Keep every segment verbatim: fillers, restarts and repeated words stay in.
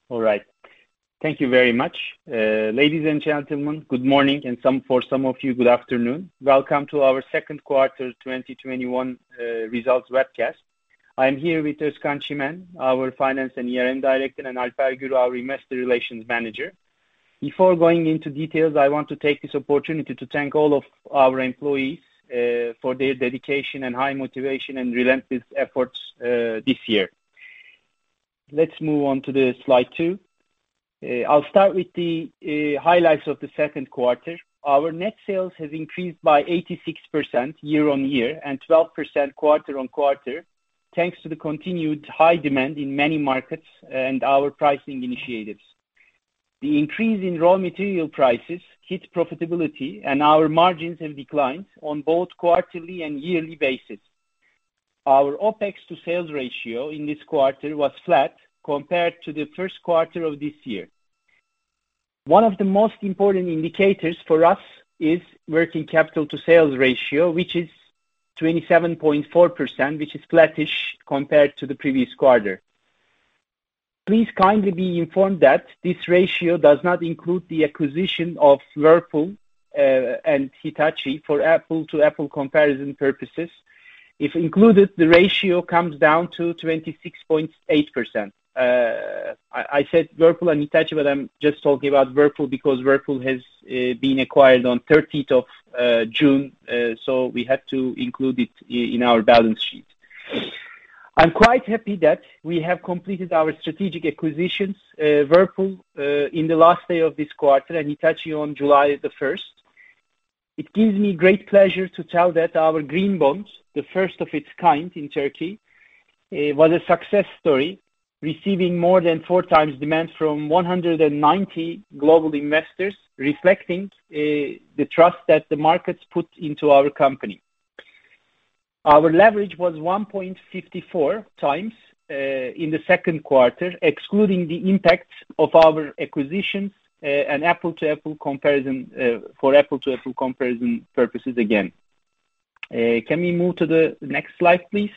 All right. Thank you very much. Uh, ladies and gentlemen, good morning, and some for some of you, good afternoon. Welcome to our second quarter twenty twenty-one uh, results webcast. I'm here with Özkan Çimen, our Finance and E R M Director, and Alper Gür, our Investor Relations Manager. Before going into details, I want to take this opportunity to thank all of our employees uh, for their dedication and high motivation and relentless efforts uh, this year. Let's move on to the slide two. Uh, I'll start with the uh, highlights of the second quarter. Our net sales has increased by eighty-six percent year-on-year and twelve percent quarter-on-quarter, thanks to the continued high demand in many markets and our pricing initiatives. The increase in raw material prices hit profitability, and our margins have declined on both quarterly and yearly basis. Our OPEX to sales ratio in this quarter was flat compared to the first quarter of this year. One of the most important indicators for us is working capital to sales ratio, which is twenty-seven point four percent, which is flattish compared to the previous quarter. Please kindly be informed that this ratio does not include the acquisition of Whirlpool uh, and Hitachi for apple-to-apple comparison purposes. If included, the ratio comes down to twenty-six point eight percent. Uh, I, I said Whirlpool and Hitachi, but I'm just talking about Whirlpool because Whirlpool has uh, been acquired on thirtieth of uh, June, uh, so we had to include it in our balance sheet. I'm quite happy that we have completed our strategic acquisitions, uh, Whirlpool uh, in the last day of this quarter and Hitachi on July the first. It gives me great pleasure to tell that our green bond, the first of its kind in Turkey, uh, was a success story, receiving more than four times demand from one hundred ninety global investors, reflecting uh, the trust that the markets put into our company. Our leverage was one point five four times uh, in the second quarter, excluding the impact of our acquisitions uh, and apple-to-apple comparison uh, for apple-to-apple comparison purposes again. Uh, can we move to the next slide, please?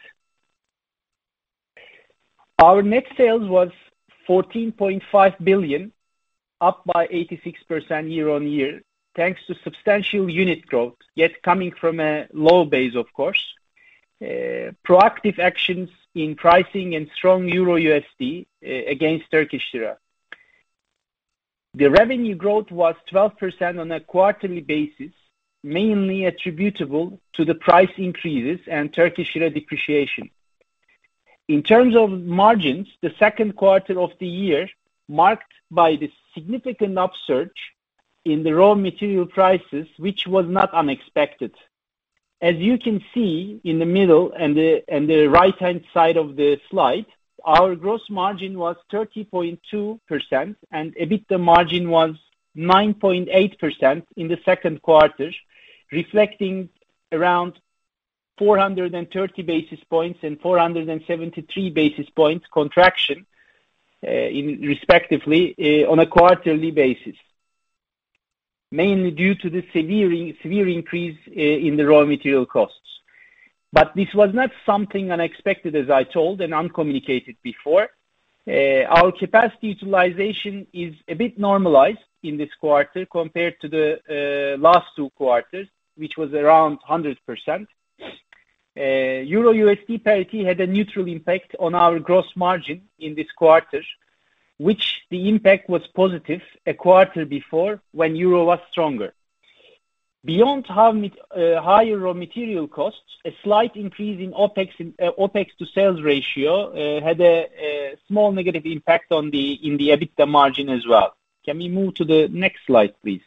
Our net sales was fourteen point five billion, up by eighty-six percent year-on-year, thanks to substantial unit growth, yet coming from a low base, of course. Uh, proactive actions in pricing and strong Euro U S D uh, against Turkish lira. The revenue growth was twelve percent on a quarterly basis, mainly attributable to the price increases and Turkish lira depreciation. In terms of margins, the second quarter of the year marked by the significant upsurge in the raw material prices, which was not unexpected. As you can see in the middle and the, and the right-hand side of the slide, our gross margin was thirty point two percent and EBITDA margin was nine point eight percent in the second quarter, reflecting around four hundred thirty basis points and four hundred seventy-three basis points contraction, uh, in respectively, uh, on a quarterly basis, mainly due to the severe, severe increase uh, in the raw material costs. But this was not something unexpected, as I told and uncommunicated before. Uh, our capacity utilization is a bit normalized in this quarter compared to the uh, last two quarters, which was around one hundred percent. Uh, Euro U S D parity had a neutral impact on our gross margin in this quarter, which the impact was positive a quarter before when euro was stronger. Beyond how, uh, higher raw material costs, a slight increase in OPEX, in, uh, OPEX to sales ratio uh, had a, a small negative impact on the in the EBITDA margin as well. Can we move to the next slide, please?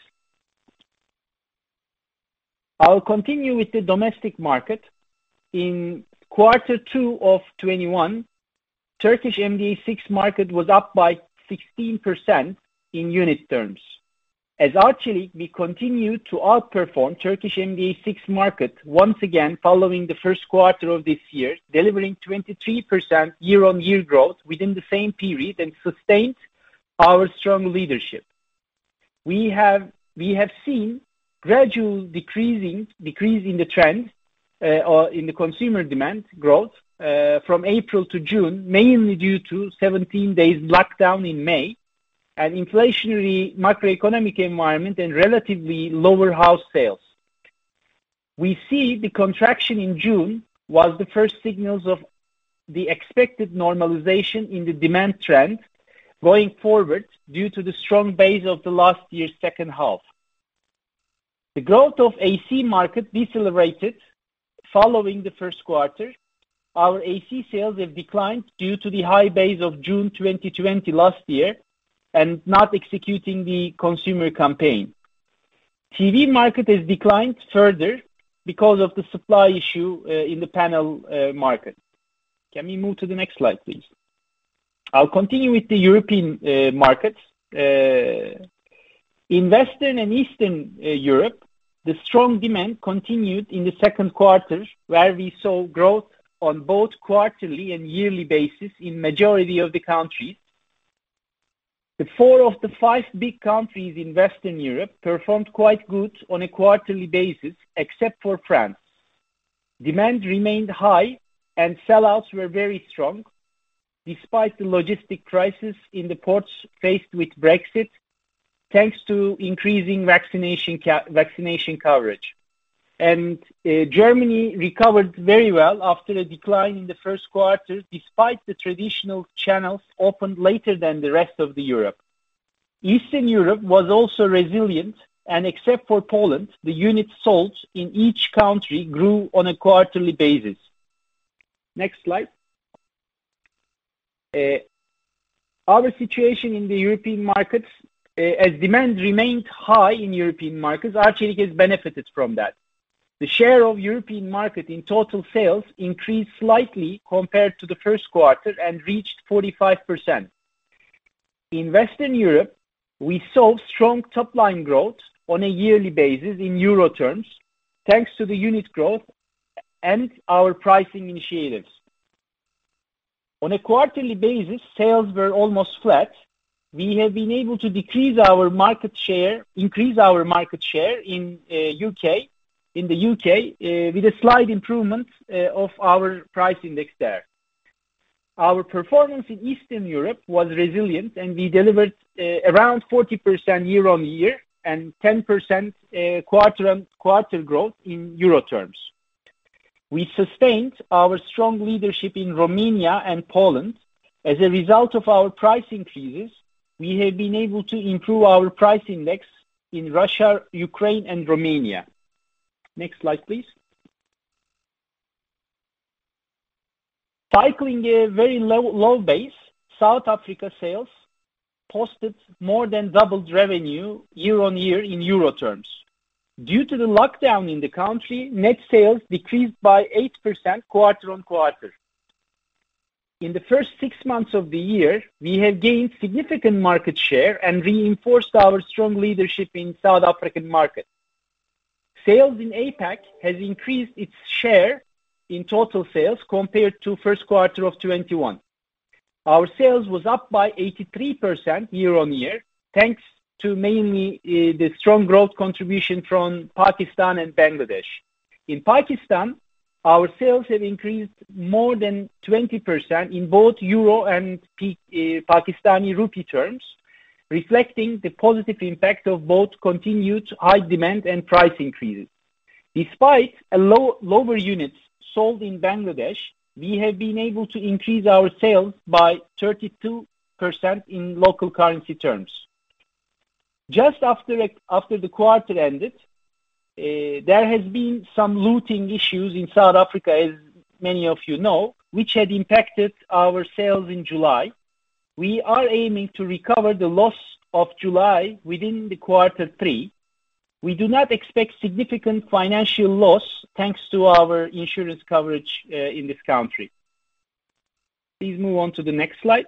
I'll continue with the domestic market. In quarter two of twenty-one, Turkish M D A six market was up by sixteen percent in unit terms. As Arçelik, we continue to outperform Turkish M D A six market once again following the first quarter of this year, delivering twenty-three percent year-on-year growth within the same period and sustained our strong leadership. We have we have seen gradual decreasing decrease in the trend uh, or in the consumer demand growth uh, from April to June, mainly due to seventeen days lockdown in May, and inflationary macroeconomic environment and relatively lower house sales. We see the contraction in June was the first signals of the expected normalization in the demand trend going forward due to the strong base of the last year's second half. The growth of A C market decelerated following the first quarter. Our A C sales have declined due to the high base of June twenty twenty last year and not executing the consumer campaign. T V market has declined further because of the supply issue uh, in the panel uh, market. Can we move to the next slide, please? I'll continue with the European uh, markets. Uh, in Western and Eastern uh, Europe, the strong demand continued in the second quarter, where we saw growth on both quarterly and yearly basis in majority of the countries. The four of the five big countries in Western Europe performed quite good on a quarterly basis, except for France. Demand remained high and sellouts were very strong, despite the logistic crisis in the ports faced with Brexit, thanks to increasing vaccination ca- vaccination coverage. And uh, Germany recovered very well after a decline in the first quarter, despite the traditional channels opened later than the rest of the Europe. Eastern Europe was also resilient, and except for Poland, the units sold in each country grew on a quarterly basis. Next slide. Uh, our situation in the European markets, uh, as demand remained high in European markets, Arçelik has benefited from that. The share of European market in total sales increased slightly compared to the first quarter and reached forty-five percent. In Western Europe, we saw strong top-line growth on a yearly basis in euro terms, thanks to the unit growth and our pricing initiatives. On a quarterly basis, sales were almost flat. We have been able to decrease our market share, increase our market share in uh, U K, in the U K, uh, with a slight improvement uh, of our price index there. Our performance in Eastern Europe was resilient, and we delivered uh, around forty percent year-on-year and ten percent uh, quarter-on-quarter growth in euro terms. We sustained our strong leadership in Romania and Poland. As a result of our price increases, we have been able to improve our price index in Russia, Ukraine, and Romania. Next slide, please. Cycling a very low, low base, South Africa sales posted more than doubled revenue year-on-year in euro terms. Due to the lockdown in the country, net sales decreased by eight percent quarter-on-quarter. In the first six months of the year, we have gained significant market share and reinforced our strong leadership in South African market. Sales in APAC has increased its share in total sales compared to first quarter of twenty-one. Our sales was up by eighty-three percent year-on-year, thanks to mainly uh, the strong growth contribution from Pakistan and Bangladesh. In Pakistan, our sales have increased more than twenty percent in both euro and P- uh, Pakistani rupee terms, reflecting the positive impact of both continued high demand and price increases. Despite a low, lower units sold in Bangladesh, we have been able to increase our sales by thirty-two percent in local currency terms. Just after, after the quarter ended, uh, there has been some looting issues in South Africa, as many of you know, which had impacted our sales in July. We are aiming to recover the loss of July within the quarter three. We do not expect significant financial loss thanks to our insurance coverage uh, in this country. Please move on to the next slide.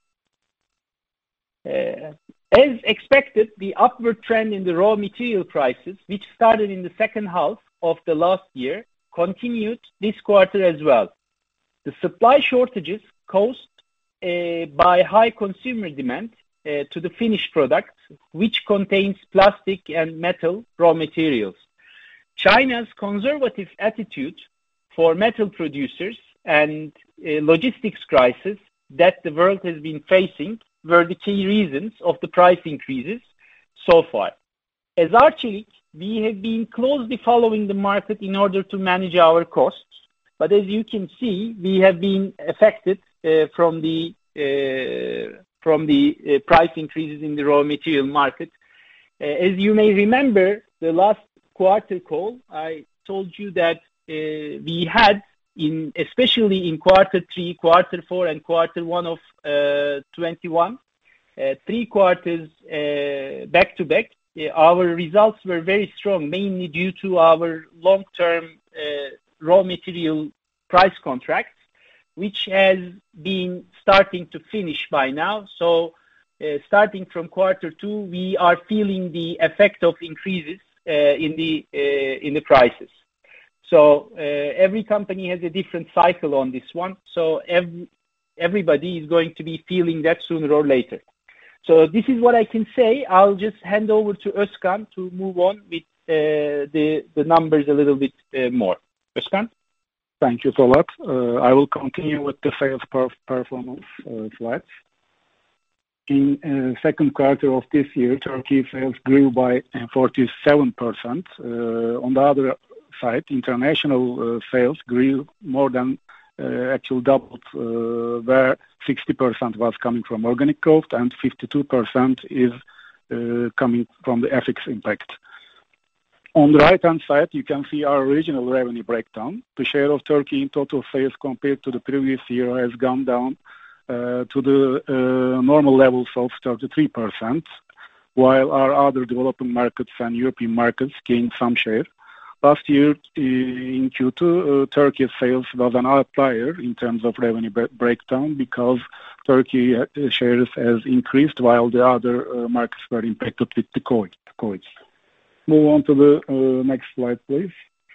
Uh, as expected, the upward trend in the raw material prices, which started in the second half of the last year, continued this quarter as well. The supply shortages caused uh, by high consumer demand uh, to the finished product, which contains plastic and metal raw materials. China's conservative attitude for metal producers and uh, logistics crisis that the world has been facing were the key reasons of the price increases so far. As Arçelik, we have been closely following the market in order to manage our costs, but as you can see, we have been affected uh, from the uh, from the uh, price increases in the raw material market. Uh, as you may remember, the last quarter call, I told you that uh, we had, in especially in quarter three, quarter four, and quarter one of uh, twenty-one, uh, three quarters uh, back to back, uh, our results were very strong, mainly due to our long-term uh, raw material price contracts, which has been starting to finish by now. So uh, starting from quarter two, we are feeling the effect of increases uh, in the uh, in the prices. So uh, every company has a different cycle on this one. So every, everybody is going to be feeling that sooner or later. So this is what I can say. I'll just hand over to Özkan to move on with uh, the the numbers a little bit uh, more. Özkan? Thank you, Polat. Uh, I will continue with the sales perf performance uh, slides. In uh, second quarter of this year, Turkey sales grew by forty-seven percent. Uh, on the other side, international uh, sales grew more than uh, actual doubled, uh, where sixty percent was coming from organic growth and fifty-two percent is uh, coming from the F X impact. On the right-hand side, you can see our regional revenue breakdown. The share of Turkey in total sales compared to the previous year has gone down uh, to the uh, normal levels of thirty-three percent, while our other developing markets and European markets gained some share. Last year, in Q two, uh, Turkey's sales was an outlier in terms of revenue breakdown because Turkey uh, shares has increased while the other uh, markets were impacted with the COVID. Move on to the uh, next slide, please.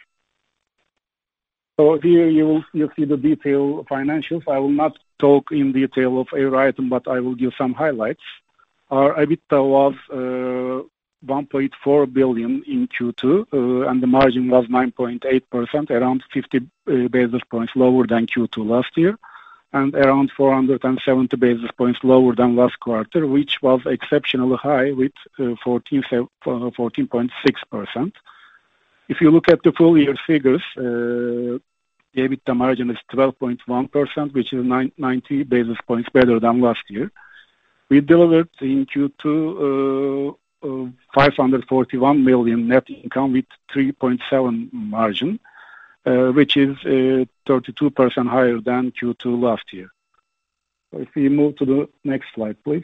So here you will you'll see the detailed financials. I will not talk in detail of every item, but I will give some highlights. Our EBITDA was uh, one point four billion in Q two, uh, and the margin was nine point eight percent, around fifty uh, basis points lower than Q two last year, and around four hundred seventy basis points lower than last quarter, which was exceptionally high with uh, fourteen point six percent. If you look at the full year figures, uh, the EBITDA margin is twelve point one percent, which is ninety basis points better than last year. We delivered in Q two uh, uh, five hundred forty-one million net income with three point seven margin. Uh, which is uh, thirty-two percent higher than Q two last year. So if we move to the next slide, please.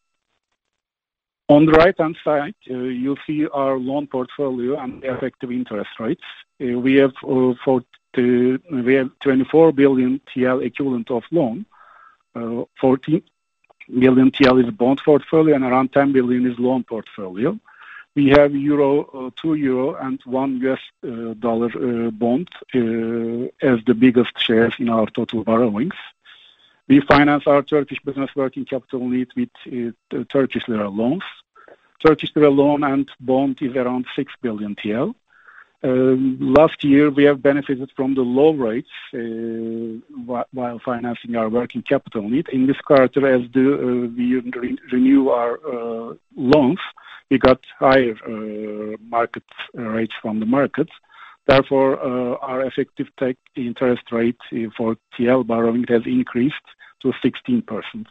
On the right-hand side, uh, you'll see our loan portfolio and the effective interest rates. Uh, we have uh, forty, we have twenty-four billion T L equivalent of loan. Uh, fourteen billion T L is bond portfolio and around ten billion is loan portfolio. We have euro, uh, two euro and one U S uh, dollar uh, bond uh, as the biggest shares in our total borrowings. We finance our Turkish business working capital needs with uh, Turkish lira loans. Turkish lira loan and bond is around six billion T L. Um, last year, we have benefited from the low rates uh, while financing our working capital need. In this quarter, as the, uh, we re renew our uh, loans, we got higher uh, market rates from the markets. Therefore, uh, our effective take interest rate for T L borrowing has increased to sixteen percent.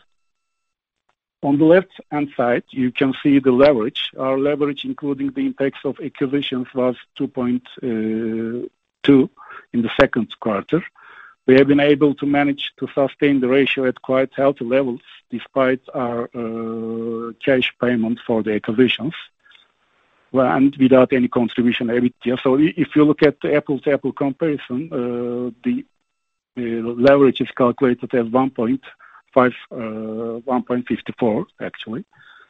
On the left-hand side, you can see the leverage. Our leverage, including the impacts of acquisitions, was two point two in the second quarter. We have been able to manage to sustain the ratio at quite healthy levels despite our uh, cash payment for the acquisitions, well, and without any contribution EBITDA. So if you look at the apple-to-apple comparison, uh, the uh, leverage is calculated as one point five, uh, one point five four actually.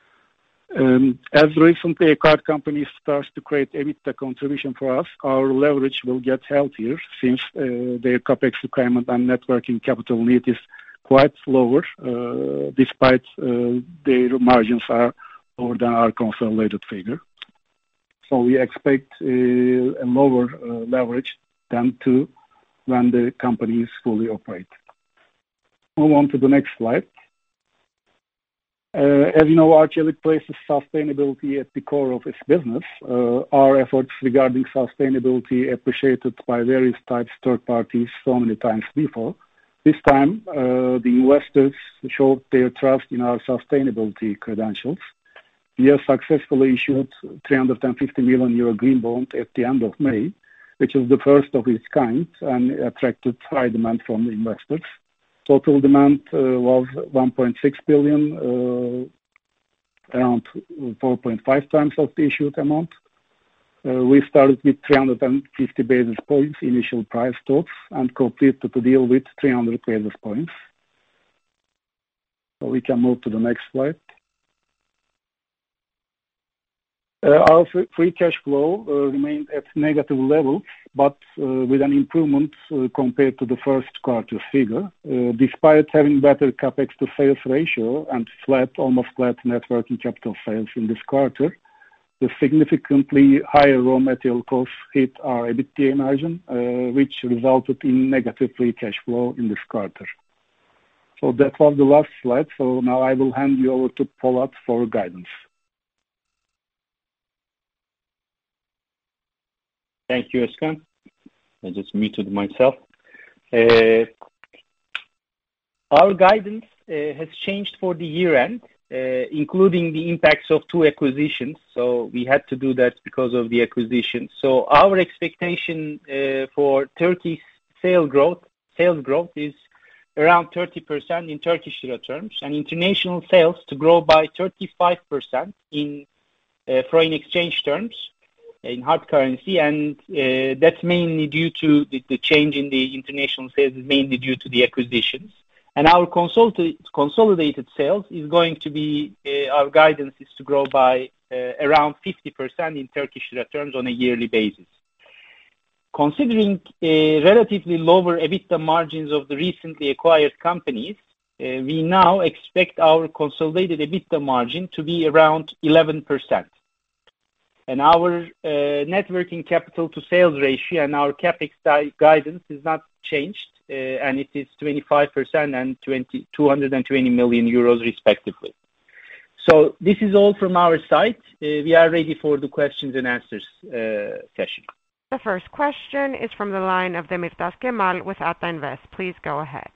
Um, as recently acquired companies starts to create EBITDA contribution for us, our leverage will get healthier since uh, their capex requirement and net working capital need is quite lower, uh, despite uh, their margins are lower than our consolidated figure. So we expect uh, a lower uh, leverage than two when the company is fully operated. Move on to the next slide. Uh, as you know, Arçelik places sustainability at the core of its business. Uh, our efforts regarding sustainability appreciated by various types of third parties so many times before. This time, uh, the investors showed their trust in our sustainability credentials. We have successfully issued three hundred fifty million euro green bond at the end of May, which is the first of its kind and attracted high demand from the investors. Total demand uh, was one point six billion, uh, around four point five times of the issued amount. Uh, we started with three hundred fifty basis points initial price talks and completed the deal with three hundred basis points. So we can move to the next slide. Uh, our free cash flow uh, remained at negative levels, but uh, with an improvement uh, compared to the first quarter figure. Uh, despite having better capex to sales ratio and flat, almost flat net working capital sales in this quarter, the significantly higher raw material costs hit our EBITDA margin, uh, which resulted in negative free cash flow in this quarter. So that was the last slide. So now I will hand you over to Polat for guidance. Thank you, Özkan. I just muted myself. Uh, our guidance uh, has changed for the year end, uh, including the impacts of two acquisitions. So we had to do that because of the acquisition. So our expectation uh, for Turkey's sales growth, sales growth is around thirty percent in Turkish lira terms, and international sales to grow by thirty-five percent in uh, foreign exchange terms, in hard currency, and uh, that's mainly due to the, the change in the international sales is mainly due to the acquisitions. And our consolidated, consolidated sales is going to be, uh, our guidance is to grow by uh, around fifty percent in Turkish lira terms on a yearly basis. Considering uh, relatively lower EBITDA margins of the recently acquired companies, uh, we now expect our consolidated EBITDA margin to be around eleven percent. And our uh, net working capital to sales ratio and our capex guidance is not changed, uh, and it is twenty-five percent and two hundred twenty million euros respectively. So this is all from our side. Uh, we are ready for the questions and answers uh, session. The first question is from the line of Demirtas Kemal with Ata Invest. Please go ahead.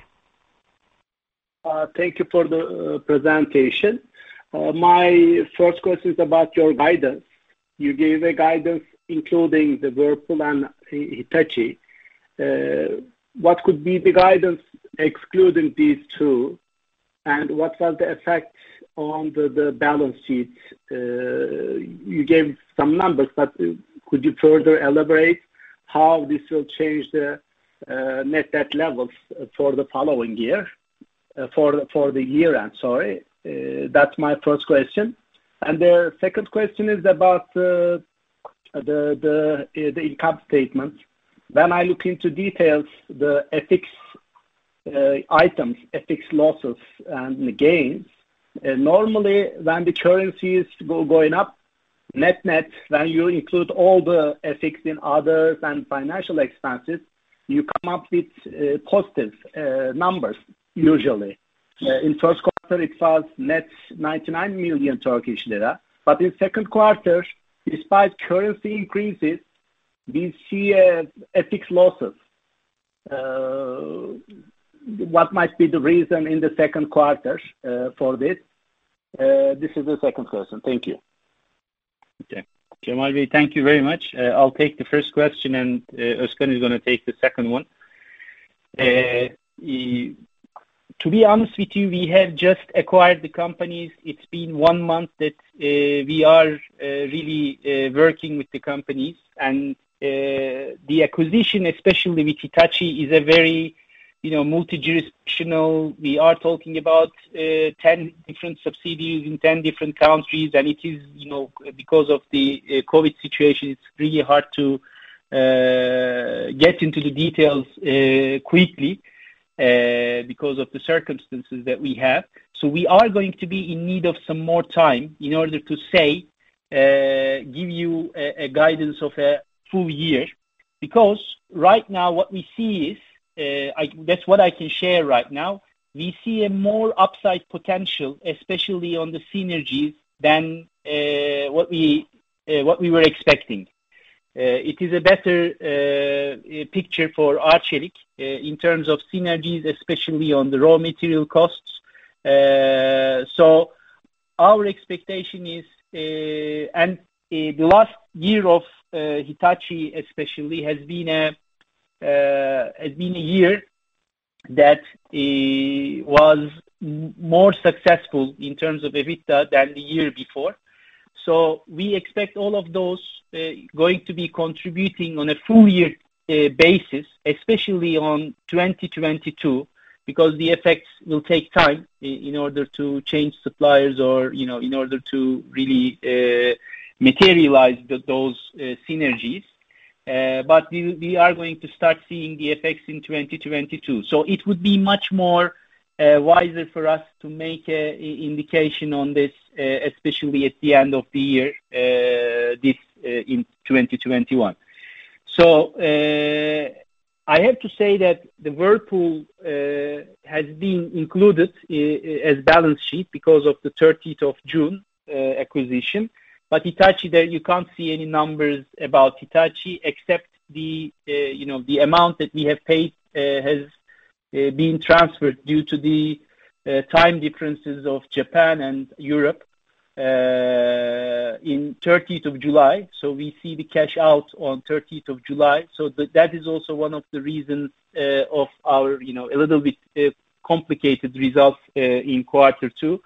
Uh, thank you for the uh, presentation. Uh, my first question is about your guidance. You gave a guidance including the Whirlpool and Hitachi. Uh, what could be the guidance excluding these two? And what was the effect on the, the balance sheet? Uh, you gave some numbers, but could you further elaborate how this will change the uh, net debt levels for the following year, uh, for, for the year end, sorry. Uh, that's my first question. And the second question is about uh, the the uh, the income statement. When I look into details, the F X uh, items, F X losses and the gains, uh, normally when the currency is go, going up, net net, when you include all the F X in others and financial expenses, you come up with uh, positive uh, numbers usually. Uh, in first quarter, it was net ninety-nine million Turkish lira. But in second quarter, despite currency increases, we see uh, F X losses. Uh, what might be the reason in the second quarter uh, for this? Uh, this is the second question. Thank you. Okay. Kemal Bey, thank you very much. Uh, I'll take the first question, and uh, Özkan is going to take the second one. Uh, he, To be honest with you, we have just acquired the companies. It's been one month that uh, we are uh, really uh, working with the companies, and uh, the acquisition, especially with Hitachi, is a very, you know, multi-jurisdictional. We are talking about uh, ten different subsidiaries in ten different countries, and it is, you know, because of the uh, COVID situation, it's really hard to uh, get into the details uh, quickly. Uh, because of the circumstances that we have. So we are going to be in need of some more time in order to say, uh, give you a, a guidance of a full year. because right now what we see is, uh, I, that's what I can share right now. We see a more upside potential, especially on the synergies, than uh, what we uh, what we were expecting. Uh, it is a better uh, picture for Arçelik uh, in terms of synergies, especially on the raw material costs. Uh, so our expectation is, uh, and uh, the last year of uh, Hitachi especially has been a uh, has been a year that uh, was m- more successful in terms of EBITDA than the year before. So we expect all of those uh, going to be contributing on a full year uh, basis, especially on twenty twenty-two, because the effects will take time in, in order to change suppliers, or, you know, in order to really uh, materialize the, those uh, synergies. Uh, but we, we are going to start seeing the effects in twenty twenty-two. So it would be much more uh, wiser for us to make an indication on this, uh, especially at the end of the year, uh, this uh, in twenty twenty-one. So uh, I have to say that the Whirlpool uh, has been included uh, as balance sheet because of the thirtieth of June uh, acquisition. But Hitachi, there you can't see any numbers about Hitachi, except the uh, you know the amount that we have paid uh, has uh, been transferred due to the uh, time differences of Japan and Europe uh, in thirtieth of July. So we see the cash out on thirtieth of July. So th- that is also one of the reasons uh, of our you know a little bit uh, complicated results uh, in quarter two.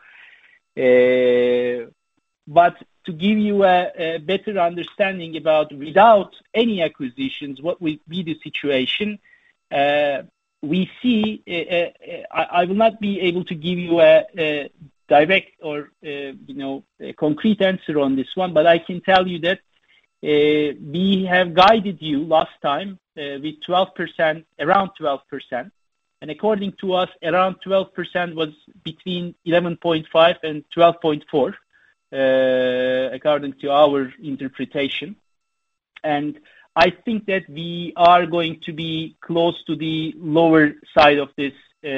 Uh, but to give you a, a better understanding about without any acquisitions, what will be the situation, uh, we see, uh, uh, I, I will not be able to give you a, a direct or, uh, you know, a concrete answer on this one, but I can tell you that uh, we have guided you last time uh, with twelve percent, around twelve percent. And according to us, around twelve percent was between eleven point five and twelve point four. Uh, according to our interpretation. And I think that we are going to be close to the lower side of this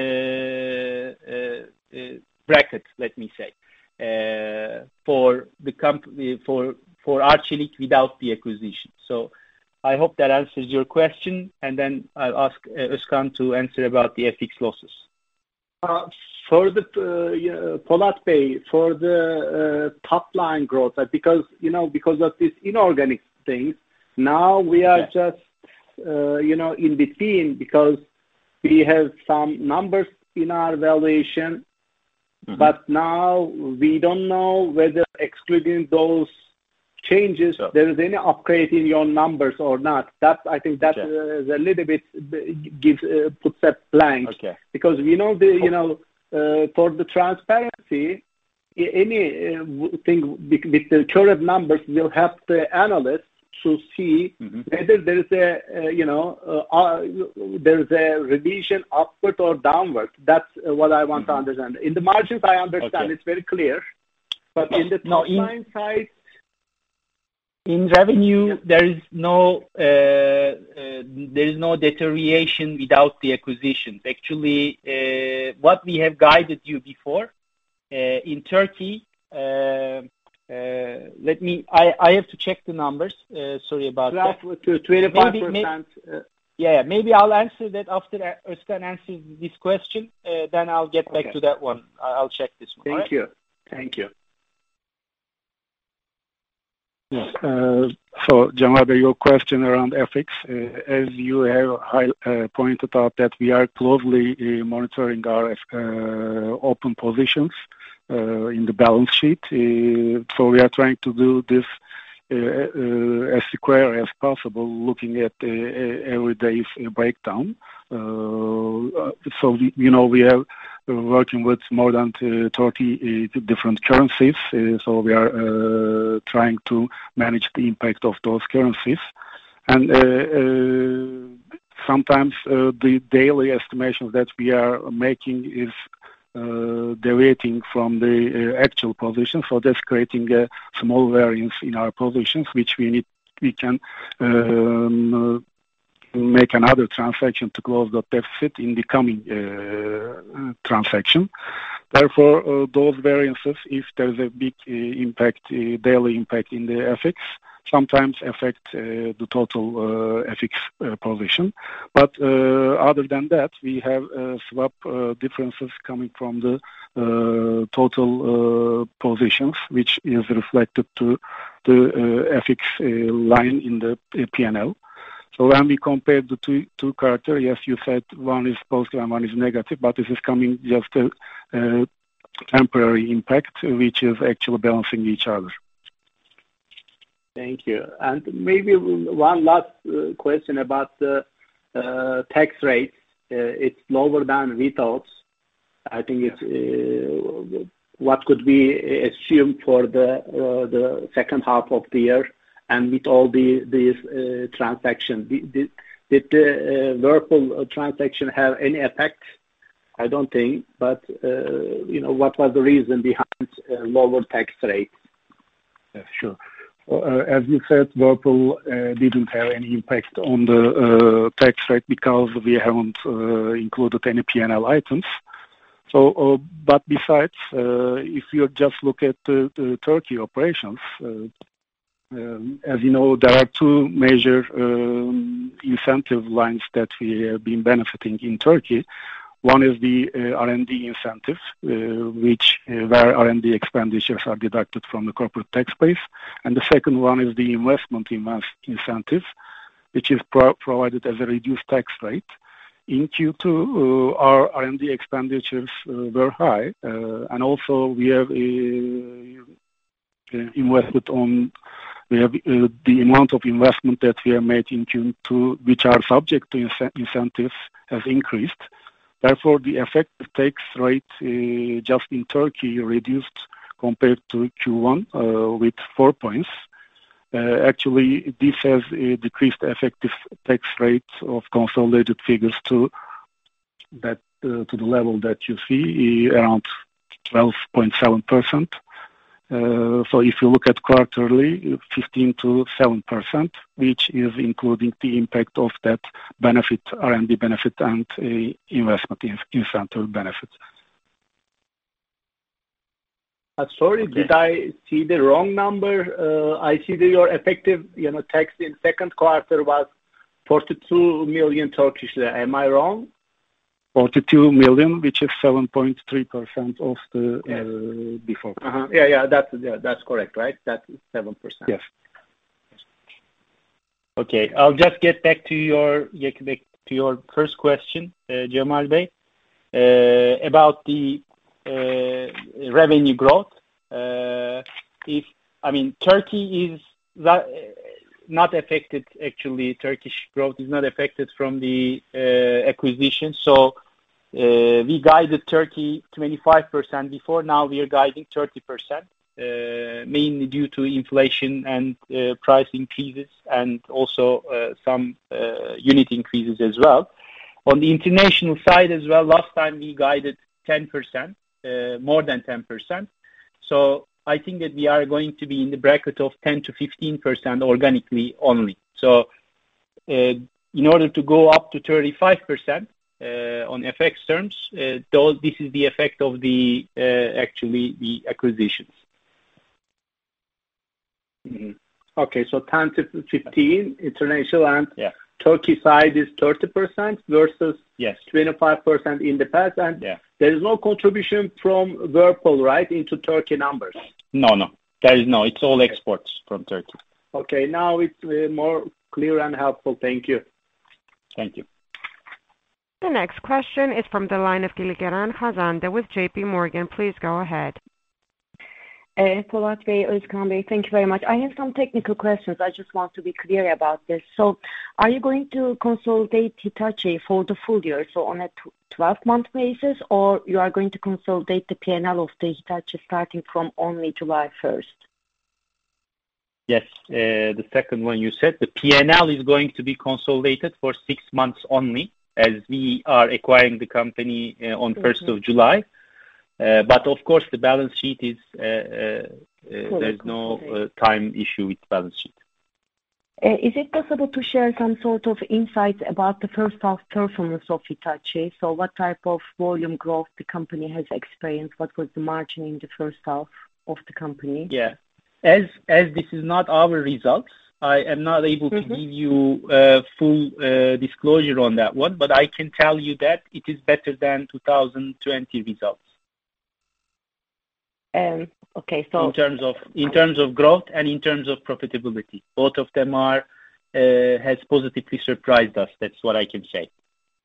uh, uh, uh, bracket, let me say, uh, for the company, for for Arçelik without the acquisition. So I hope that answers your question, and then I'll ask uh, Özkan to answer about the F X losses. Uh, for the uh, Polat Bey, for the uh, top line growth, because you know because of this inorganic things, now we are okay. just uh, you know in between, because we have some numbers in our valuation, mm-hmm. but now we don't know whether excluding those changes sure. there is any upgrade in your numbers or not. That I think that okay. uh, is a little bit gives uh, puts a blank okay. because we know the you know uh, for the transparency, any uh, thing with the current numbers will help the analysts to see mm-hmm. whether there is a uh, you know uh, uh, there is a revision upward or downward. That's uh, what I want mm-hmm. to understand. In the margins, I understand okay. it's very clear, but in the top no, in- line side. In revenue, there is no uh, uh, there is no deterioration without the acquisitions. Actually, uh, what we have guided you before uh, in Turkey. Uh, uh, let me. I, I have to check the numbers. Uh, sorry about that. To twenty-five percent. Uh, yeah, maybe I'll answer that after Özkan answers this question. Uh, then I'll get back okay. to that one. I'll check this one. Thank right? you. Thank you. Yes. Uh, so, Cemal Bey, your question around F X, uh, as you have high, uh, pointed out that we are closely uh, monitoring our uh, open positions uh, in the balance sheet. Uh, so we are trying to do this uh, uh, as square as possible, looking at uh, every day's breakdown. Uh, so, we, you know, we have We're working with more than thirty uh, different currencies, uh, so we are uh, trying to manage the impact of those currencies. And uh, uh, sometimes uh, the daily estimations that we are making is uh, deviating from the uh, actual position, so that's creating a small variance in our positions, which we need we can um, make another transaction to close the deficit in the coming uh, transaction. Therefore, uh, those variances, if there's a big uh, impact, uh, daily impact in the F X, sometimes affect uh, the total uh, F X uh, position. But uh, other than that, we have uh, swap uh, differences coming from the uh, total uh, positions, which is reflected to the uh, F X uh, line in the uh, P and L. So when we compare the two, two characters, yes, you said one is positive and one is negative, but this is coming just a, a temporary impact, which is actually balancing each other. Thank you. And maybe one last uh, question about the uh, tax rate. Uh, it's lower than we thought. I think it's uh, what could we assume for the uh, the second half of the year, and with all the these uh, transactions. Did, did, did the uh, Whirlpool transaction have any effect? I don't think. But uh, you know, what was the reason behind uh, lower tax rate? Yeah, sure. Uh, as you said, Whirlpool uh, didn't have any impact on the uh, tax rate because we haven't uh, included any P and L items. So, uh, but besides, uh, if you just look at the, the Turkey operations, uh, um, as you know, there are two major um, incentive lines that we have been benefiting in Turkey. One is the uh, R and D incentive, uh, which uh, where R and D expenditures are deducted from the corporate tax base, and the second one is the investment incentive, which is pro- provided as a reduced tax rate. In Q two, uh, our R and D expenditures uh, were high, uh, and also we have uh, invested on we have uh, the amount of investment that we have made in Q two, which are subject to in- incentives, has increased. Therefore, the effective tax rate uh, just in Turkey reduced compared to Q one uh, with four points. Uh, actually, this has uh, decreased the effective tax rate of consolidated figures to that uh, to the level that you see, uh, around twelve point seven percent. Uh, so if you look at quarterly, fifteen to seven percent, which is including the impact of that benefit, R and D benefit, and uh, investment in- incentive benefit. Uh, sorry, okay. Did I see the wrong number? Uh, I see that your effective, you know, tax in second quarter was forty-two million Turkish lira. Am I wrong? forty-two million, which is seven point three percent of the yes. uh, before. Uh-huh. Yeah, yeah, that's yeah, that's correct, right? That's seven percent. Yes. Okay, I'll just get back to your get back to your first question, uh, Cemal Bey, uh, about the uh, revenue growth. Uh, if I mean Turkey is that, uh, not affected. Actually, Turkish growth is not affected from the uh, acquisition. So. Uh, we guided Turkey twenty-five percent before. Now we are guiding thirty percent, uh, mainly due to inflation and uh, price increases, and also uh, some uh, unit increases as well. On the international side as well, last time we guided ten percent, uh, more than ten percent. So I think that we are going to be in the bracket of ten to fifteen percent organically only. So uh, in order to go up to thirty-five percent, Uh, on F X terms, uh, though this is the effect of the uh, actually the acquisitions. Mm-hmm. Okay, so ten to fifteen international, and yeah. Turkey side is thirty percent versus yes. twenty-five percent in the past, and yeah. there is no contribution from Whirlpool, right, into Turkey numbers? No, no, there is no. It's all exports from Turkey. Okay, now it's uh, more clear and helpful. Thank you. Thank you. The next question is from the line of Gülgeren Hazande with J P Morgan. Please go ahead. Uh, Polat Bey, Özkan Bey, thank you very much. I have some technical questions. I just want to be clear about this. So, are you going to consolidate Hitachi for the full year, so on a twelve-month basis, or you are going to consolidate the P and L of the Hitachi starting from only July first? Yes, uh, the second one you said, the P and L is going to be consolidated for six months only, as we are acquiring the company uh, on first mm-hmm. of July. Uh, but of course, the balance sheet is, uh, uh, uh, there's no uh, time issue with balance sheet. Uh, Is it possible to share some sort of insights about the first half performance of Hitachi? So what type of volume growth the company has experienced? What was the margin in the first half of the company? Yeah. As as this is not our results, I am not able to Mhm. give you uh, full uh, disclosure on that one, but I can tell you that it is better than two thousand twenty results Um, Okay. in So, terms of in terms of growth and in terms of profitability. Both of them are uh, has positively surprised us. That's what I can say.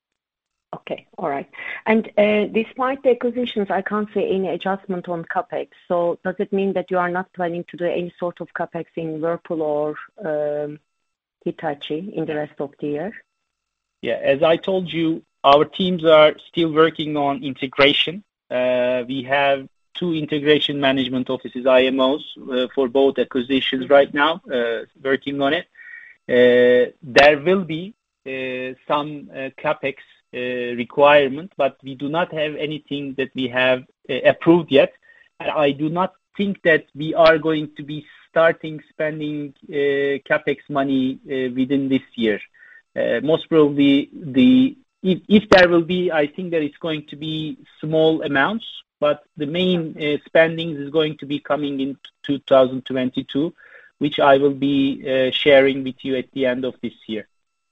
okay. All right. And uh, despite the acquisitions, I can't see any adjustment on CapEx. So does it mean that you are not planning to do any sort of CapEx in Whirlpool or um, Hitachi in the rest of the year? Yeah, as I told you, our teams are still working on integration. Uh, we have two integration management offices, I M Os, uh, for both acquisitions right now, uh, working on it. Uh, there will be uh, some uh, CapEx uh, requirement, but we do not have anything that we have uh, approved yet. And I do not think that we are going to be starting spending uh, CapEx money uh, within this year. Uh, most probably, the if, if there will be, I think that it's going to be small amounts, but the main uh, spendings is going to be coming in two thousand twenty-two, which I will be uh, sharing with you at the end of this year.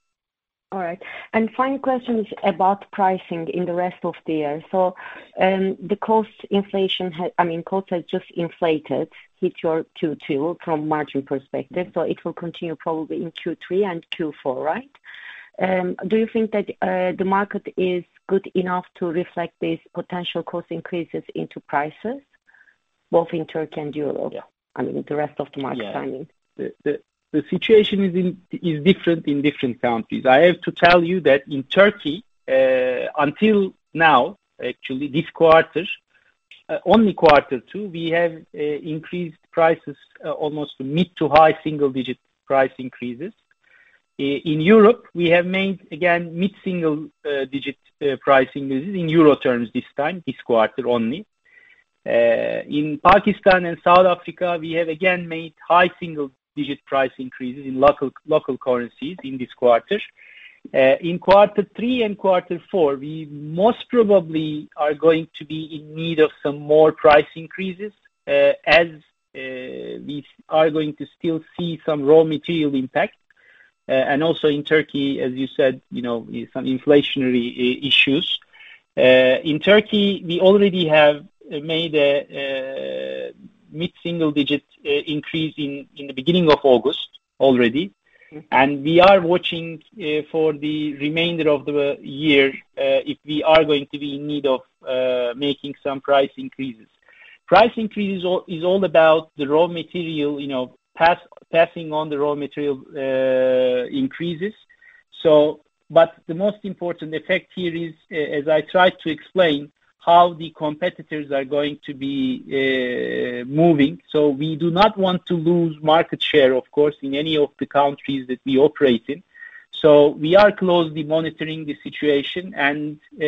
All right. And final question is about pricing in the rest of the year. So um, the cost inflation, ha- I mean, cost has just inflated, hit your Q two from margin perspective. So it will continue probably in Q three and Q four, right? Um, do you think that uh, the market is good enough to reflect these potential cost increases into prices, both in Turkey and Europe? Yeah. I mean, the rest of the market, Yeah. I mean. The, the, the situation is in, is different in different countries. I have to tell you that in Turkey, uh, until now, actually this quarter, uh, only quarter two, we have uh, increased prices uh, almost to mid to high single digit price increases. Uh, in Europe, we have made again mid single uh, digit uh, price increases in euro terms this time, this quarter only. Uh, in Pakistan and South Africa, we have again made high single digit price increases in local local currencies in this quarter. Uh, in quarter three and quarter four, we most probably are going to be in need of some more price increases uh, as uh, we are going to still see some raw material impact. Uh, and also in Turkey, as you said, you know, some inflationary uh, issues. Uh, in Turkey, we already have made a, a mid-single digit uh, increase in, in the beginning of August already. And we are watching uh, for the remainder of the year uh, if we are going to be in need of uh, making some price increases. Price increase is all, is all about the raw material, you know, pass, passing on the raw material uh, increases. So, but the most important effect here is, uh, as I tried to explain, how the competitors are going to be uh, moving. So we do not want to lose market share, of course, in any of the countries that we operate in. So we are closely monitoring the situation, and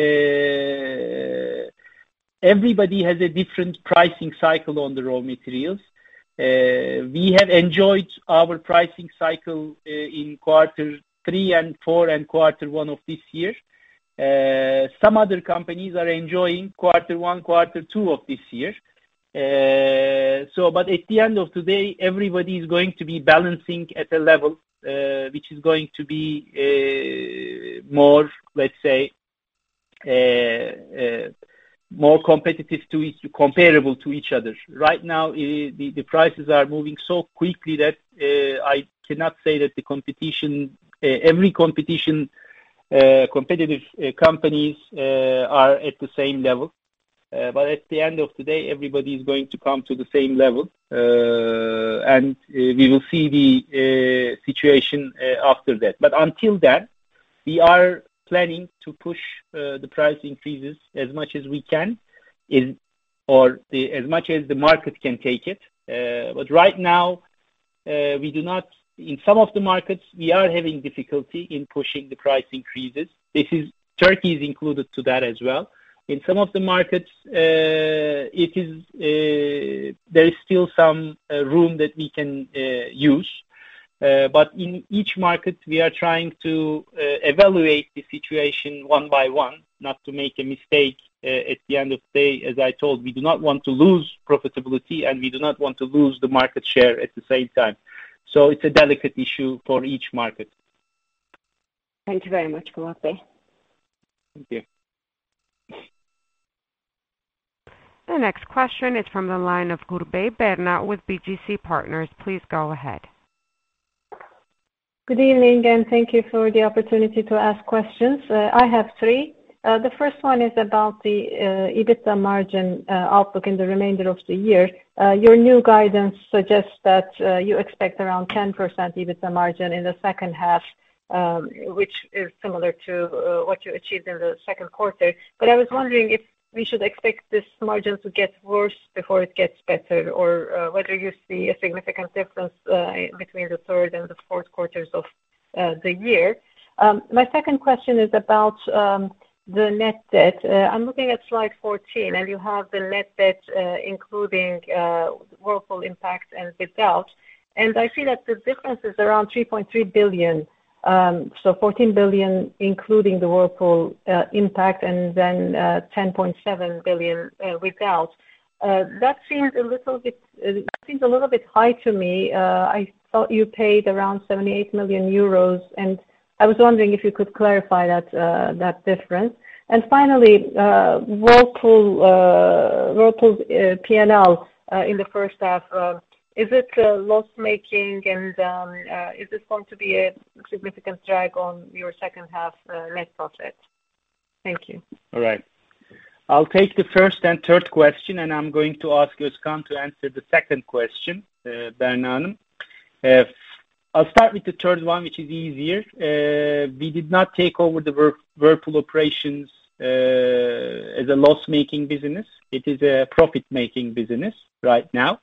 uh, everybody has a different pricing cycle on the raw materials. Uh, we have enjoyed our pricing cycle uh, in quarter three and four and quarter one of this year. Uh, some other companies are enjoying quarter one, quarter two of this year. Uh, so, but at the end of the day, everybody is going to be balancing at a level uh, which is going to be uh, more, let's say, uh, uh, more competitive to each, comparable to each other. Right now, uh, the, the prices are moving so quickly that uh, I cannot say that the competition, uh, every competition Uh, competitive uh, companies uh, are at the same level. Uh, but at the end of the day, everybody is going to come to the same level. Uh, and uh, we will see the uh, situation uh, after that. But until then, we are planning to push uh, the price increases as much as we can, is, or the, as much as the market can take it. Uh, but right now, uh, we do not in some of the markets, we are having difficulty in pushing the price increases. This is Turkey is included to that as well. In some of the markets, uh, it is uh, there is still some uh, room that we can uh, use. Uh, but in each market, we are trying to uh, evaluate the situation one by one, not to make a mistake uh, at the end of the day. As I told, we do not want to lose profitability and we do not want to lose the market share at the same time. So it's a delicate issue for each market. Thank you very much, Polat Bey. Thank you. The next question is from the line of Gurbey Berna with B G C Partners. Please go ahead. Good evening, and thank you for the opportunity to ask questions. Uh, I have three. Uh, the first one is about the uh, EBITDA margin uh, outlook in the remainder of the year. Uh, your new guidance suggests that uh, you expect around ten percent EBITDA margin in the second half, um, which is similar to uh, what you achieved in the second quarter. But I was wondering if we should expect this margin to get worse before it gets better, or uh, whether you see a significant difference uh, between the third and the fourth quarters of uh, the year. Um, my second question is about um, the net debt. Uh, I'm looking at slide fourteen, and you have the net debt uh, including uh, Whirlpool impact and without. And I see that the difference is around three point three billion. Um, so fourteen billion including the Whirlpool uh, impact, and then uh, ten point seven billion uh, without. Uh, that seems a little bit uh, seems a little bit high to me. Uh, I thought you paid around seventy-eight million euros, and I was wondering if you could clarify that uh, that difference. And finally, uh, Whirlpool uh, Whirlpool's uh, P and L uh, in the first half. Uh, Is it uh, loss-making, and um, uh, is this going to be a significant drag on your second half uh, net profit? Thank you. All right. I'll take the first and third question, and I'm going to ask Özkan to answer the second question, uh, Berna Hanım. Uh, I'll start with the third one, which is easier. Uh, we did not take over the Whirlpool operations uh, as a loss-making business. It is a profit-making business right now.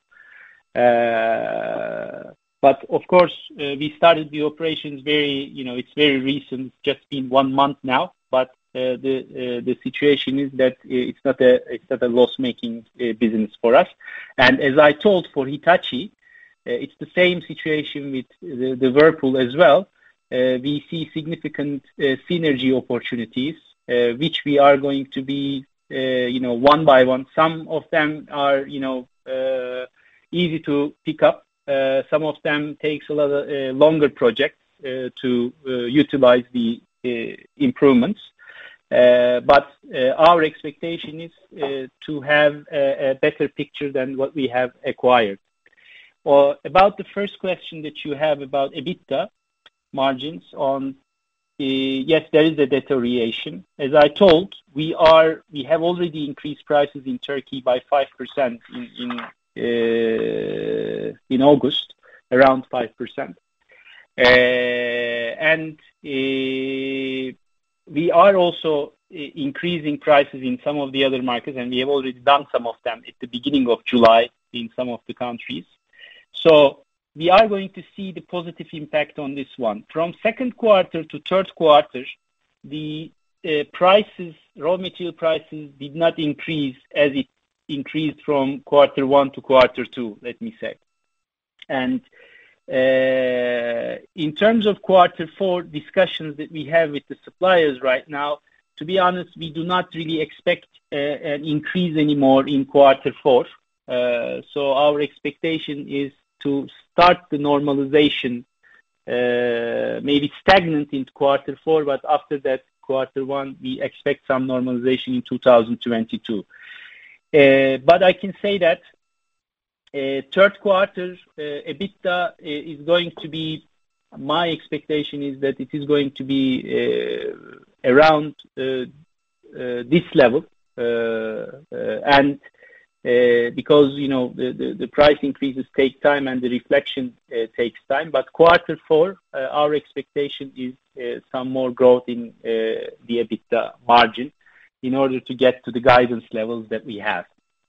Uh, but of course, uh, we started the operations very, you know, it's very recent. It's just been one month now. But uh, the uh, the situation is that it's not a it's not a loss-making uh, business for us. And as I told for Hitachi, uh, it's the same situation with the, the Whirlpool as well. Uh, we see significant uh, synergy opportunities, uh, which we are going to be, uh, you know, one by one. Some of them are, you know. Uh, easy to pick up. Uh, some of them takes a lot of uh, longer projects uh, to uh, utilize the uh, improvements. Uh, but uh, our expectation is uh, to have a, a better picture than what we have acquired. Or about the first question that you have about EBITDA margins on, uh, yes, there is a deterioration. As I told, we are we have already increased prices in Turkey by five percent in, in Uh, in August, around five percent. Uh, and uh, we are also increasing prices in some of the other markets, and we have already done some of them at the beginning of July in some of the countries. So we are going to see the positive impact on this one. From second quarter to third quarter, the uh, prices, raw material prices did not increase as it increased from quarter one to quarter two, let me say. And uh, in terms of quarter four discussions that we have with the suppliers right now, to be honest, we do not really expect uh, an increase anymore in quarter four. Uh, so our expectation is to start the normalization, uh, maybe stagnant in quarter four, but after that quarter one, we expect some normalization in two thousand twenty-two. Uh, but I can say that uh, third quarter uh, EBITDA uh, is going to be, my expectation is that it is going to be uh, around uh, uh, this level. Uh, uh, and uh, because, you know, the, the, the price increases take time and the reflection uh, takes time. But quarter four, uh, our expectation is uh, some more growth in uh, the EBITDA margin, in order to get to the guidance levels that we have.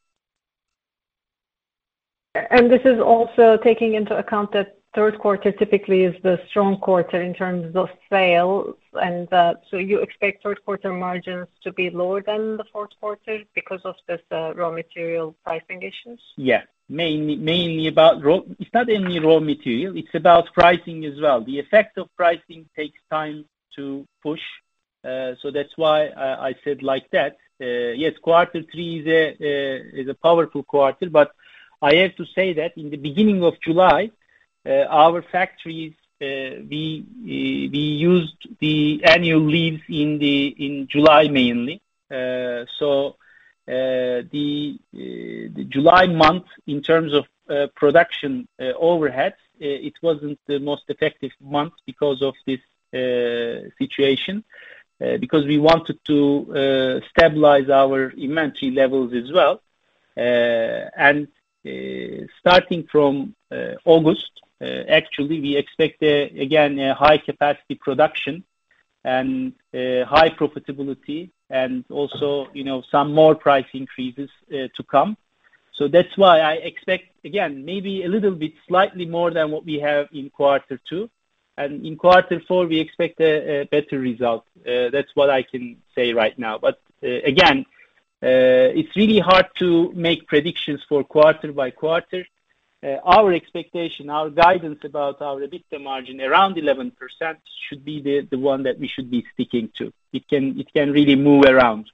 And this is also taking into account that third quarter typically is the strong quarter in terms of sales, and uh, so you expect third quarter margins to be lower than the fourth quarter because of this uh, raw material pricing issues? Yeah, mainly mainly about raw. It's not only raw material, it's about pricing as well. The effect of pricing takes time to push. Uh, so that's why I, I said like that. Uh, yes, quarter three is a uh, is a powerful quarter, but I have to say that in the beginning of July, uh, our factories uh, we uh, we used the annual leaves in the in July mainly. Uh, so uh, the uh, the July month in terms of uh, production uh, overheads, uh, it wasn't the most effective month because of this uh, situation. Uh, because we wanted to uh, stabilize our inventory levels as well. Uh, and uh, starting from uh, August, uh, actually, we expect, a, again, a high capacity production and uh, high profitability and also, you know, some more price increases uh, to come. So that's why I expect, again, maybe a little bit slightly more than what we have in quarter two. And in quarter four, we expect a, a better result. Uh, that's what I can say right now. But uh, again, uh, it's really hard to make predictions for quarter by quarter. Uh, our expectation, our guidance about our EBITDA margin around eleven percent should be the, the one that we should be sticking to. It can it can really move around.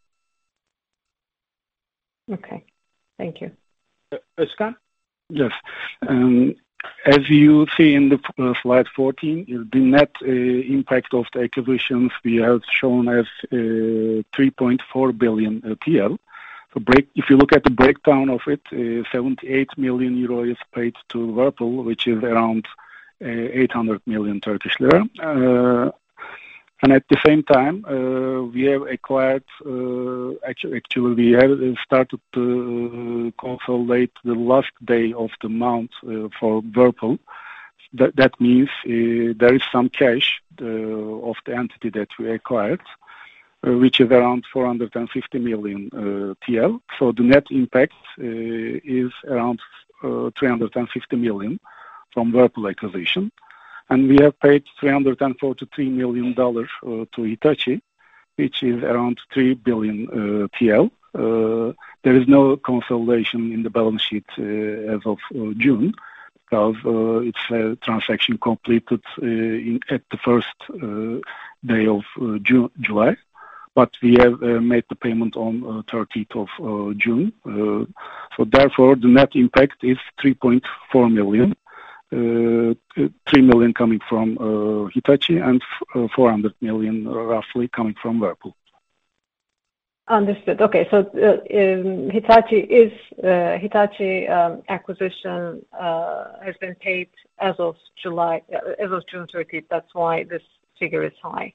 Okay, thank you. Uh, Özkan? Yes. Um, As you see in the uh, slide fourteen, the net uh, impact of the acquisitions we have shown as uh, three point four billion uh, T L. So break, if you look at the breakdown of it, uh, seventy-eight million euro is paid to Whirlpool, which is around uh, eight hundred million Turkish lira. Uh, and at the same time, uh, we have acquired, uh, actually, actually we have started to uh, consolidate the last day of the month uh, for Whirlpool. That, that means uh, there is some cash uh, of the entity that we acquired, uh, which is around four hundred fifty million uh, T L. So the net impact uh, is around uh, three hundred fifty million from Whirlpool acquisition. And we have paid three hundred forty-three million dollars uh, to Hitachi, which is around three billion uh, T L. Uh, there is no consolidation in the balance sheet uh, as of uh, June, because uh, it's a transaction completed uh, in, at the first uh, day of uh, June, July. But we have uh, made the payment on uh, thirtieth of uh, June. Uh, so therefore, the net impact is three point four million. Uh, three million coming from uh, Hitachi and uh, four hundred million roughly coming from Whirlpool. Understood. Okay, so uh, um, Hitachi is uh, Hitachi um, acquisition uh, has been paid as of July, uh, as of June thirtieth. That's why this figure is high.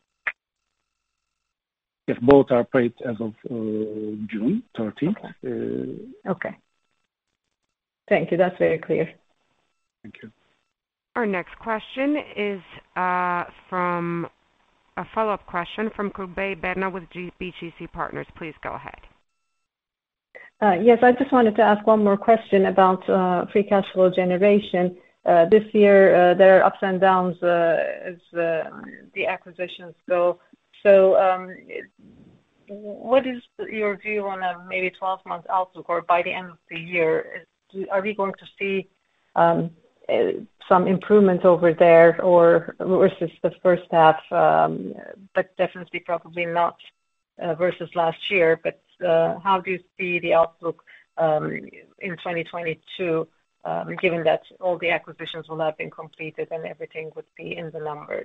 Yes, both are paid as of uh, June thirtieth. Okay. Uh, okay. Thank you. That's very clear. Thank you. Our next question is uh, from a follow-up question from Kurbay Berna with B G C Partners. Please go ahead. Uh, yes, I just wanted to ask one more question about uh, free cash flow generation. Uh, this year, uh, there are ups and downs uh, as uh, the acquisitions go. So um, what is your view on a maybe twelve-month outlook, or by the end of the year? Are we going to see um, some improvement over there, or versus the first half, um, but definitely probably not uh, versus last year. But uh, how do you see the outlook um, in twenty twenty-two, um, given that all the acquisitions will have been completed and everything would be in the numbers?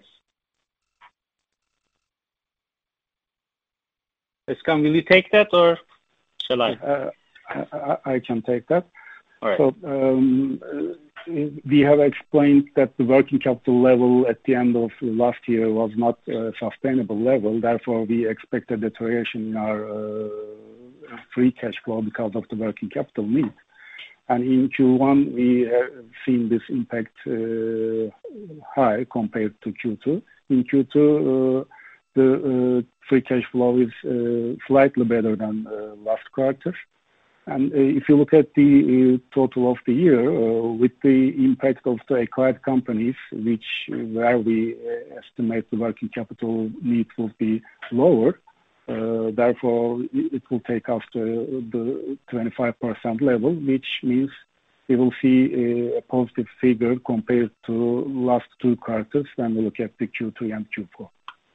Özkan, will you take that or shall I? Uh, I, I can take that. All right. So um, we have explained that the working capital level at the end of last year was not a sustainable level. Therefore, we expect a deterioration in our uh, free cash flow because of the working capital needs. And in Q one, we have seen this impact uh, high compared to Q two. In Q two, uh, the uh, free cash flow is uh, slightly better than uh, last quarter. And uh, if you look at the uh, total of the year, uh, with the impact of the acquired companies, which where we uh, estimate the working capital need will be lower, uh, therefore it will take us to the twenty-five percent level, which means we will see a positive figure compared to last two quarters when we look at the Q three and Q four.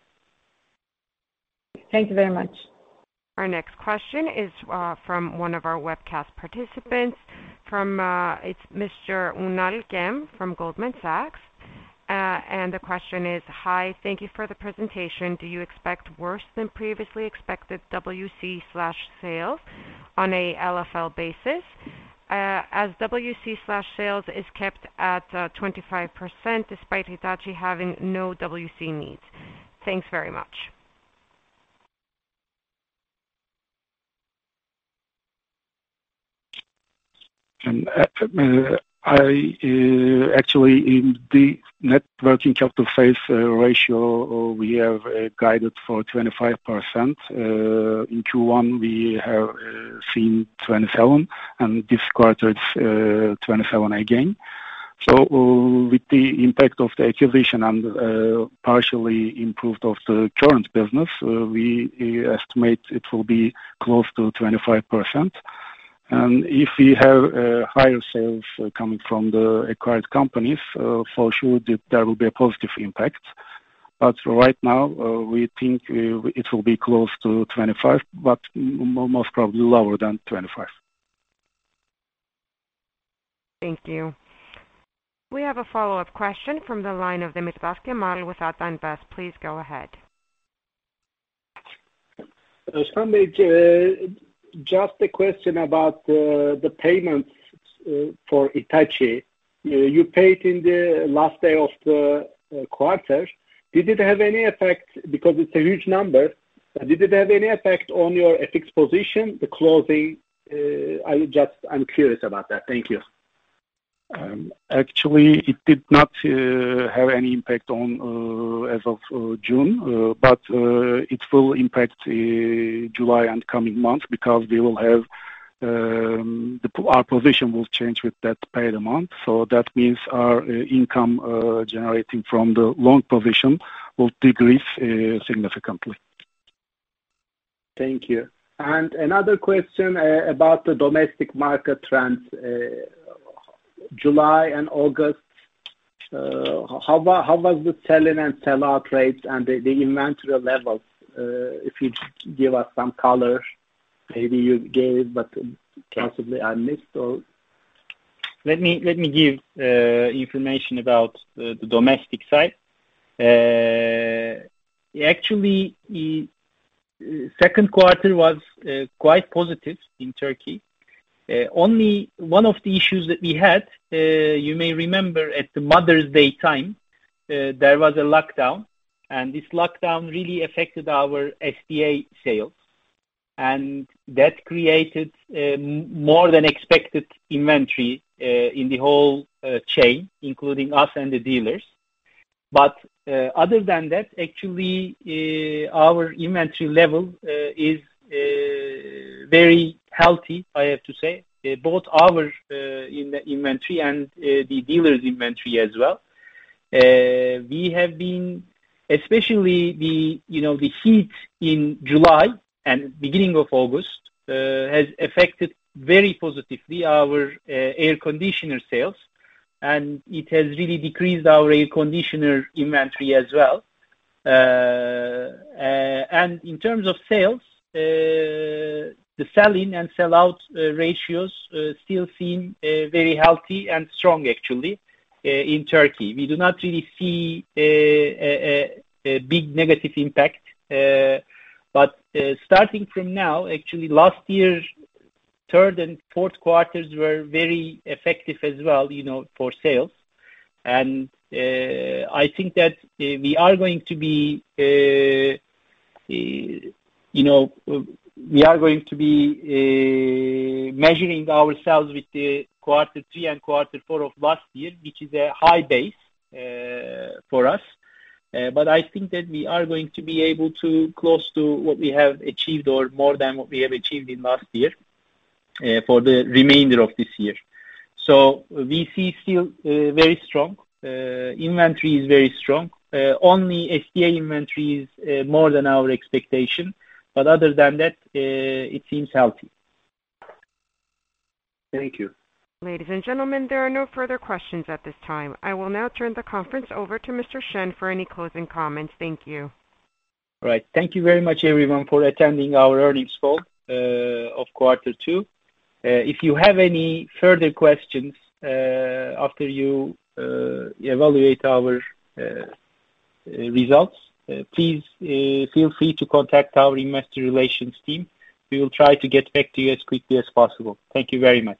Thank you very much. Our next question is uh, from one of our webcast participants. From uh, it's Mister Unal Gem from Goldman Sachs. Uh, and the question is, hi, thank you for the presentation. Do you expect worse than previously expected W C slash sales on a L F L basis? Uh, as W C slash sales is kept at uh, twenty-five percent despite Hitachi having no W C needs. Thanks very much. Um, uh, I uh, actually in the net working capital phase uh, ratio uh, we have uh, guided for twenty-five percent. Uh, in Q one we have uh, seen twenty-seven, and this quarter it's uh, twenty-seven again. So uh, with the impact of the acquisition and uh, partially improved of the current business, uh, we uh, estimate it will be close to twenty-five percent. And if we have uh, higher sales uh, coming from the acquired companies, uh, for sure that there will be a positive impact. But right now, uh, we think uh, it will be close to twenty-five, but most probably lower than twenty-five. Thank you. We have a follow-up question from the line of Demirtaş Kemal with Ata Invest. Please go ahead. Özkan Bey, uh, just a question about uh, the payments uh, for Hitachi. Uh, you paid in the last day of the uh, quarter. Did it have any effect, because it's a huge number, uh, did it have any effect on your F X position, the closing? Uh, I just, I'm curious about that. Thank you. Um, actually, it did not uh, have any impact on uh, as of uh, June, uh, but uh, it will impact uh, July and coming months because we will have um, the, our position will change with that paid amount. So that means our uh, income uh, generating from the long position will decrease uh, significantly. Thank you. And another question uh, about the domestic market trends. Uh, July and August, uh, how, how was the sell-in and sell-out rates and the, the inventory levels? Uh, if you give us some color, maybe you gave, but possibly I missed. Or let me let me give uh, information about uh, the domestic side. Uh, actually, the second quarter was uh, quite positive in Turkey. Uh, only one of the issues that we had, uh, you may remember at the Mother's Day time, uh, there was a lockdown, and this lockdown really affected our S D A sales, and that created uh, more than expected inventory uh, in the whole uh, chain, including us and the dealers. But uh, other than that, actually, uh, our inventory level uh, is uh, very healthy, I have to say, uh, both our uh, in inventory and uh, the dealer's inventory as well. Uh, we have been, especially the you know the heat in July and beginning of August uh, has affected very positively our uh, air conditioner sales, and it has really decreased our air conditioner inventory as well. Uh, uh, and in terms of sales, uh, the sell-in and sell-out uh, ratios uh, still seem uh, very healthy and strong, actually, uh, in Turkey. We do not really see uh, a, a, a big negative impact. Uh, but uh, starting from now, actually, last year, third and fourth quarters were very effective as well, you know, for sales. And uh, I think that uh, we are going to be, uh, uh, you know, we are going to be uh, measuring ourselves with the quarter three and quarter four of last year, which is a high base uh, for us. Uh, but I think that we are going to be able to close to what we have achieved or more than what we have achieved in last year uh, for the remainder of this year. So we see still uh, very strong. Uh, inventory is very strong. Uh, only S D A inventory is uh, more than our expectation. But other than that, uh, it seems healthy. Thank you. Ladies and gentlemen, there are no further questions at this time. I will now turn the conference over to Mister Şen for any closing comments. Thank you. All right. Thank you very much, everyone, for attending our earnings call uh, of quarter two. Uh, if you have any further questions uh, after you uh, evaluate our uh, results, uh, please uh, feel free to contact our investor relations team. We will try to get back to you as quickly as possible. Thank you very much.